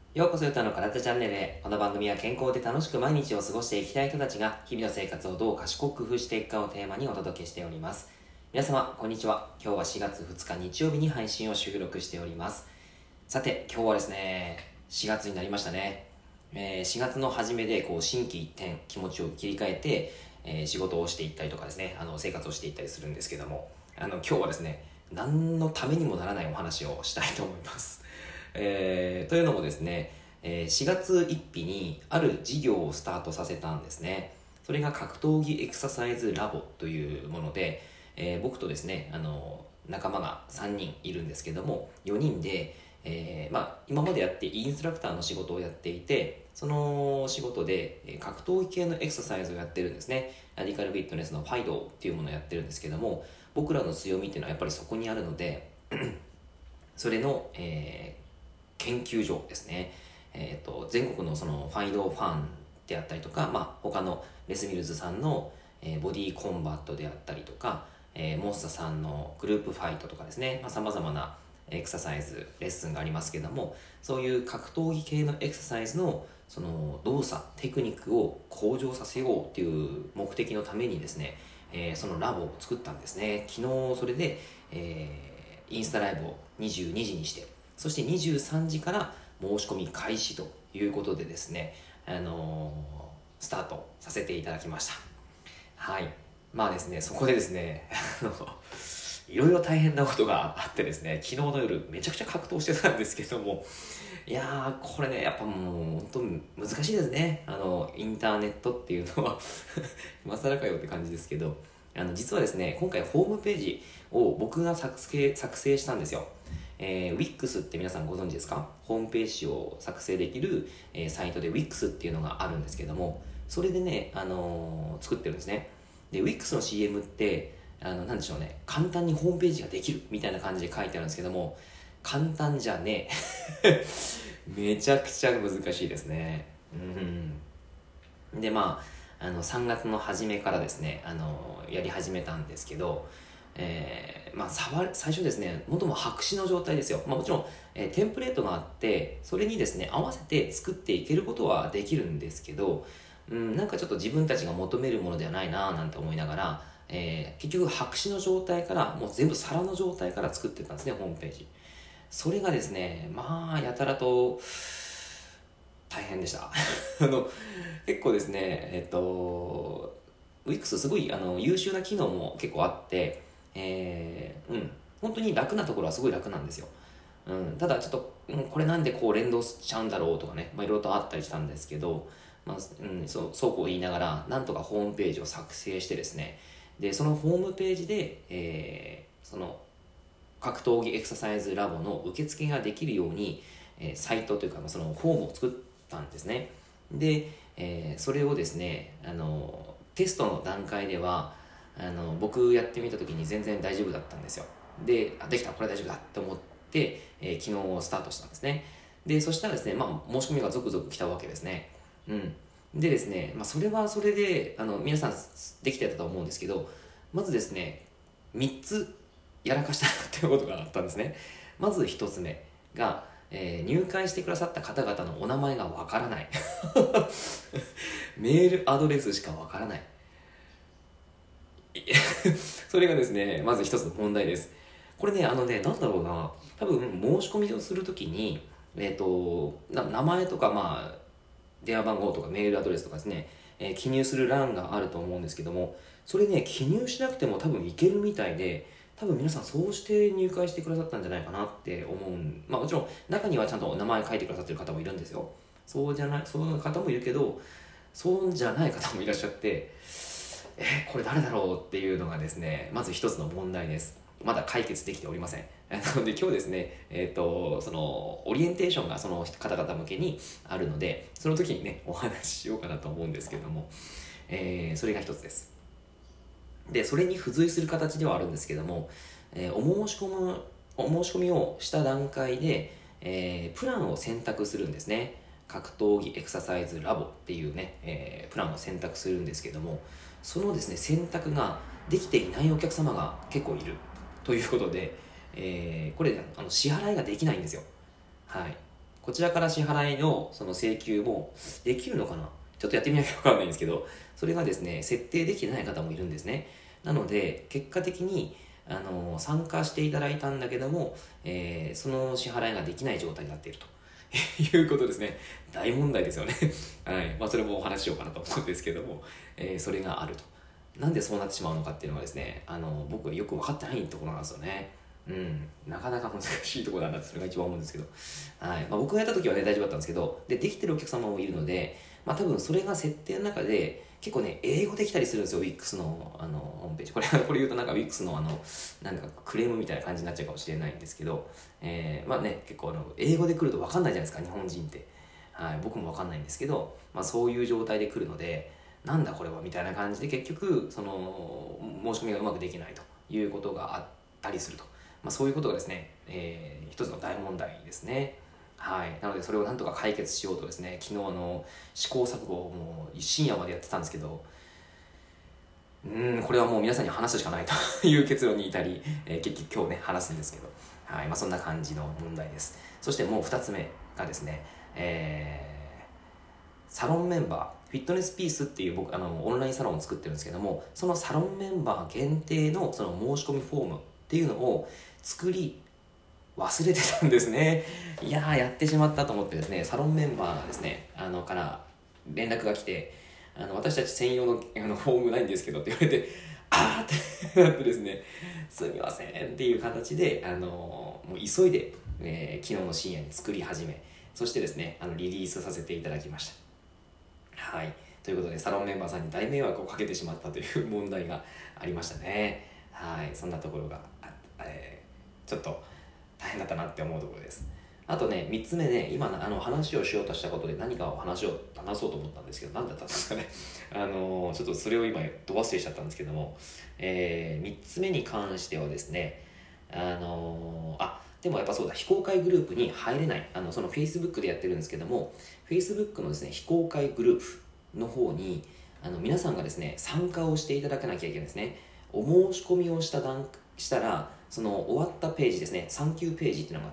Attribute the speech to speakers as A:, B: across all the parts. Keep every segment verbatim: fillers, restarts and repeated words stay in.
A: ようこそゆたの体チャンネルへ。この番組は健康で楽しく毎日を過ごしていきたい人たちが日々の生活をどう賢く工夫していくかをテーマにお届けしております。皆様こんにちは。今日はしがつふつか日曜日に配信を収録しております。さて今日はですね、しがつになりましたね。えー、しがつの初めでこう心機一転気持ちを切り替えて、えー、仕事をしていったりとかですね、あの生活をしていったりするんですけども、あの今日はですね、何のためにもならないお話をしたいと思います。えー、というのもですね、えーしがつついたちにある事業をスタートさせたんですね。それが格闘技エクササイズラボというもので、えー僕とですね、あの仲間がさんにんいるんですけども、よにんで、えーまあ、今までやってインストラクターの仕事をやっていて、その仕事でえー格闘技系のエクササイズをやってるんですね。ラディカルフィットネスのファイドっていうものをやってるんですけども、僕らの強みっていうのはやっぱりそこにあるのでそれの、えー研究所ですね。えーと、全国のそのファイドファンであったりとか、まあ、他のレスミルズさんの、えーボディコンバットであったりとか、えーモッサさんのグループファイトとかですね、さまざ、まなエクササイズレッスンがありますけども、そういう格闘技系のエクササイズのその動作テクニックを向上させようっていう目的のためにですね、えーそのラボを作ったんですね。昨日それで、えーインスタライブをにじゅうにじにして、そしてにじゅうさんじから申し込み開始ということでですね、あのースタートさせていただきました。はい。まあですね、そこでですね、あの、いろいろ大変なことがあってですね、昨日の夜めちゃくちゃ格闘してたんですけども、いやー、これね、やっぱもう本当難しいですね。あの、インターネットっていうのは今更かよって感じですけど、あの、実はですね、今回ホームページを僕が作成、作成したんですよ。えー、Wix って皆さんご存知ですか？ホームページを作成できる、えーサイトで Wix っていうのがあるんですけども、それでね、あのー作ってるんですね。で、Wix の シーエム って、あの、なんでしょうね、簡単にホームページができるみたいな感じで書いてあるんですけども、簡単じゃねえ。めちゃくちゃ難しいですね。うん。で、まあ、あの、さんがつの初めからですね、あの、やり始めたんですけど、えーまあ、触る最初ですね、元も白紙の状態ですよ。まあ、もちろん、えーテンプレートがあって、それにですね、合わせて作っていけることはできるんですけど、うん、なんかちょっと自分たちが求めるものではないなぁなんて思いながら、えー結局白紙の状態から、もう全部皿の状態から作ってたんですね、ホームページ。それがですね、まあ、やたらと大変でした。あの、結構ですね、えっと、Wix すごいあの優秀な機能も結構あって、えー、うん、本当に楽なところはすごい楽なんですよ。うん、ただちょっと、うん、これなんでこう連動しちゃうんだろうとかね、まあ、いろいろとあったりしたんですけど、まあうん、そうそうこう言いながら、なんとかホームページを作成してですね、で、そのホームページで、えーその格闘技エクササイズラボの受付ができるように、えーサイトというか、まあそのフォームを作ったんですね。で、えーそれをですね、あの、テストの段階では、あの、僕やってみた時に全然大丈夫だったんですよ。で、あ、できた、これ大丈夫だって思って、えー昨日スタートしたんですね。で、そしたらですね、まあ、申し込みが続々来たわけですね。うん。でですね、まあ、それはそれで、あの、皆さんできてたと思うんですけど、まずですね、みっつやらかしたっていうことがあったんですね。まずひとつめが、えー入会してくださった方々のお名前がわからない。メールアドレスしかわからない。それがですね、まず一つの問題です。これね、あのね、なんだろうな、多分申し込みをするときに、えっ、とな、名前とか、まあ、電話番号とかメールアドレスとかですね、えー記入する欄があると思うんですけども、それね、記入しなくても多分いけるみたいで、多分皆さんそうして入会してくださったんじゃないかなって思うん、まあもちろん中にはちゃんと名前書いてくださってる方もいるんですよ。そうじゃない、そういう方もいるけど、そうじゃない方もいらっしゃって、えーこれ誰だろうっていうのがですね、まず一つの問題です。まだ解決できておりません。なので今日ですね、えっ、と、その、オリエンテーションがその方々向けにあるので、その時にね、お話ししようかなと思うんですけども、えーそれが一つです。で、それに付随する形ではあるんですけども、えーお申し込む、お申し込みをした段階で、えープランを選択するんですね。格闘技エクササイズラボっていうね、えープランを選択するんですけども、そのですね、選択ができていないお客様が結構いるということで、えーこれあの支払いができないんですよ。はい。 こちらから支払いのその請求もできるのかな、ちょっとやってみなきゃ分かんないんですけど、それがですね設定できてない方もいるんですね。なので結果的にあの参加していただいたんだけども、えー、その支払いができない状態になっているということですね。大問題ですよねはい。まあそれもお話ししようかなと思うんですけども、えー、それがあると。なんでそうなってしまうのかっていうのがですね、あの僕はよく分かってないところなんですよね。うん、なかなか難しいところだなってそれが一番思うんですけど、はい。まあ、僕がやった時はね大丈夫だったんですけど、でできてるお客様もいるので、まあ多分それが設定の中で結構ね英語できたりするんですよ、 ウィックス のあのホームページ。これこれ言うとなんか ウィックス のあのなんかクレームみたいな感じになっちゃうかもしれないんですけど、えー、まあね結構あの英語で来ると分かんないじゃないですか、日本人って。はい、僕も分かんないんですけど、まあ、そういう状態で来るので、なんだこれはみたいな感じで結局その申し込みがうまくできないということがあったりすると、まあ、そういうことがですね、えー、一つの大問題ですね。はい、なのでそれをなんとか解決しようとですね、昨日あの試行錯誤をもう深夜までやってたんですけど、うんこれはもう皆さんに話すしかないという結論に至り、えー、結局今日ね話すんですけど、はい、まあ、そんな感じの問題です。そしてもうふたつめがですね、えー、サロンメンバーフィットネスピースっていう僕あのオンラインサロンを作ってるんですけども、そのサロンメンバー限定のその申し込みフォームっていうのを作り忘れてたんですね。いやーやってしまったと思ってですね、サロンメンバーがですねあのから連絡が来て、あの私たち専用のあのフォームないんですけどって言われて、あーってなってですね、すみませんっていう形であのもう急いで、えー、昨日の深夜に作り始め、そしてですねあのリリースさせていただきました。はい、ということでサロンメンバーさんに大迷惑をかけてしまったという問題がありましたね。はい、そんなところがあ、えー、ちょっと大変だったなって思うところです。あとね、みっつめね、今あの話をしようとしたことで何かを話を話そうと思ったんですけど、何だったんですかね。あのちょっとそれを今ど忘れしちゃったんですけども、えー、みっつめに関してはですね、あのあ、でもやっぱそうだ、非公開グループに入れない、あのその Facebook でやってるんですけども、Facebook のですね、非公開グループの方に、あの皆さんがですね、参加をしていただかなきゃいけないですね。お申し込みをした段したら、その終わったページですね、サンキューページっていうのがあって、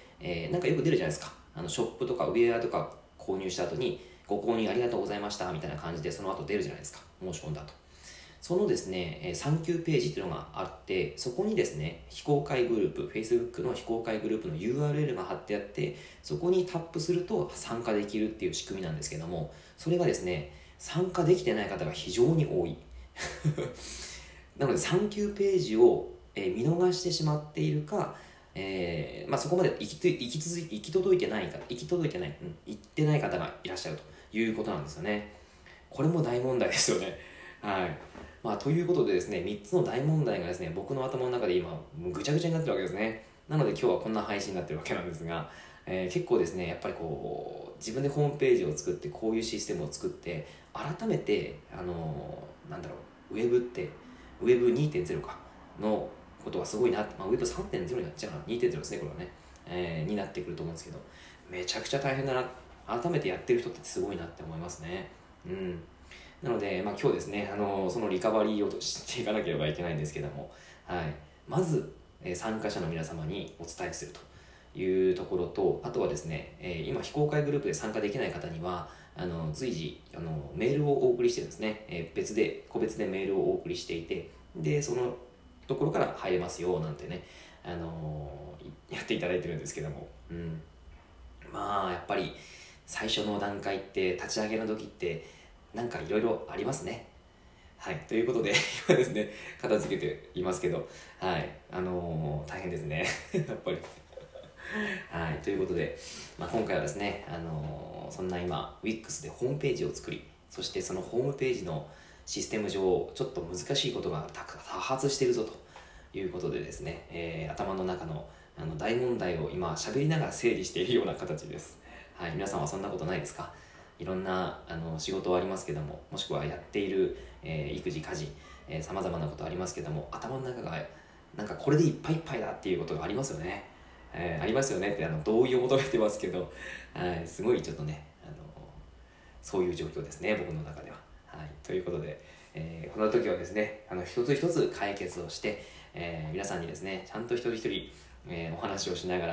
A: えー、なんかよく出るじゃないですか。あのショップとかウェアとか購入した後に、ご購入ありがとうございましたみたいな感じでその後出るじゃないですか、申し込んだ後。そのですね、サンキューページっていうのがあって、そこにですね、非公開グループ、Facebook の非公開グループの ユーアールエル が貼ってあって、そこにタップすると参加できるっていう仕組みなんですけども、それがですね、参加できてない方が非常に多い。なので、サンキューページを見逃してしまっているか、えーまあ、そこまで行き行き続い行き届いてないか行き届いてない、うん、行ってない方がいらっしゃるということなんですよね。これも大問題ですよね。はい。まあ、ということでですね、みっつの大問題がですね、僕の頭の中で今、ぐちゃぐちゃになってるわけですね。なので今日はこんな配信になってるわけなんですが、えー、結構ですね、やっぱりこう、自分でホームページを作って、こういうシステムを作って、改めて、あのー、なんだろう、ウェブって、ウェブ にてんゼロ かのことはすごいなって、まあ、ウェブ さんてんゼロ になっちゃうな、にてんゼロ ですね、これはね、えー、になってくると思うんですけど、めちゃくちゃ大変だな、改めてやってる人ってすごいなって思いますね。うん。なので、まあ、今日ですね、あのそのリカバリーをしていかなければいけないんですけども、はい、まず、えー、参加者の皆様にお伝えするというところと、あとはですね、えー、今非公開グループで参加できない方には、あの随時あのメールをお送りしてるんですね、えー、別で個別でメールをお送りしていて、でそのところから入れますよなんてね、あのー、やっていただいてるんですけども、うん、まあやっぱり最初の段階って立ち上げの時ってなんかいろいろありますね。はい、ということで今ですね片付けていますけど、はいあのー、大変ですねやっぱりはいということで、まあ、今回はですね、あのー、そんな今 ウィックス でホームページを作り、そしてそのホームページのシステム上ちょっと難しいことが多発しているぞということでですね、えー、頭の中のあの大問題を今喋りながら整理しているような形です。はい、皆さんはそんなことないですか？いろんなあの仕事はありますけども、もしくはやっている、えー、育児家事さまざまなことありますけども、頭の中がなんかこれでいっぱいいっぱいだっていうことがありますよね。えー、ありますよねってあの同意を求めてますけど、はい、すごいちょっとねあのそういう状況ですね、僕の中では。はい、ということで、えー、この時はですねあの一つ一つ解決をして、えー、皆さんにですねちゃんと一人一人、えー、お話をしながら、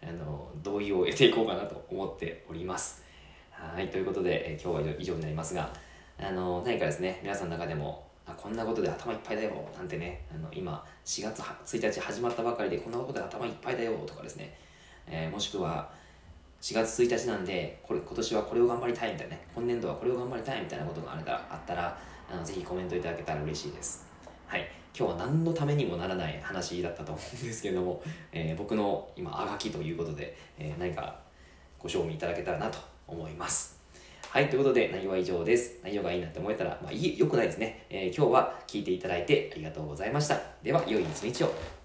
A: あの同意を得ていこうかなと思っております。はい、ということで、えー、今日は以上になりますが、あの何かですね、皆さんの中でもあこんなことで頭いっぱいだよなんてね、あの今しがつついたち始まったばかりでこんなことで頭いっぱいだよとかですね、えー、もしくはしがつついたちなんでこれ今年はこれを頑張りたいみたいなね、今年度はこれを頑張りたいみたいなことがあれたらあったらあのぜひコメントいただけたら嬉しいです。はい、今日は何のためにもならない話だったと思うんですけれども、えー、僕の今あがきということで、えー、何かご賞味いただけたらなと思います。はい、ということで内容は以上です。内容がいいなって思えたら、まあいい、良くないですね。えー、今日は聞いていただいてありがとうございました。では、良い一日を。